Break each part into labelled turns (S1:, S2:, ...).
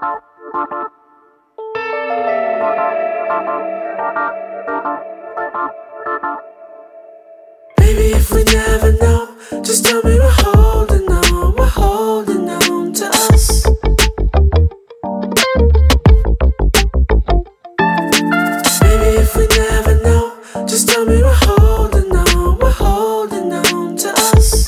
S1: Baby, if we never know, just tell me we're holding on to us. Baby, if we never know, just tell me we're holding on to us.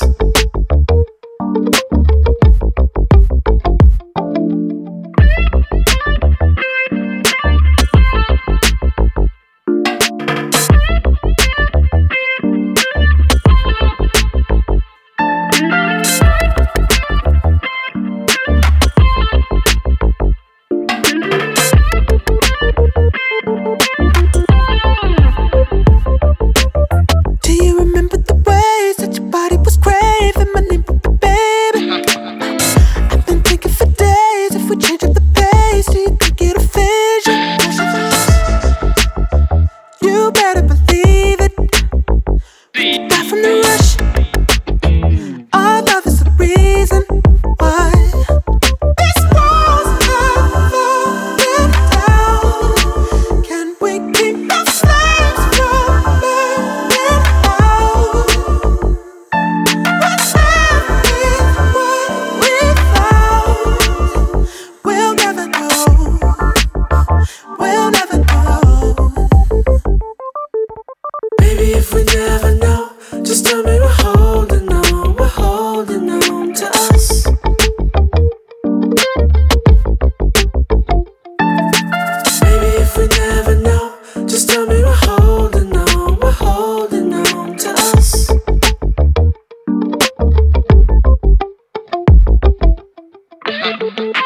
S2: Do you remember the ways that your body was craving my name, baby? I've been thinking for days, if we change up the pace, do you think it'll phase you? You better believe it. Back from the rush, our love is the reason why these walls are falling down. Can we keep the flames from burning out? What's left with what we found? We'll never know. We'll never know.
S1: Baby, if we never know, just tell me we're holding on to us. Baby, if we never know, just tell me we're holding on to us.
S2: We'll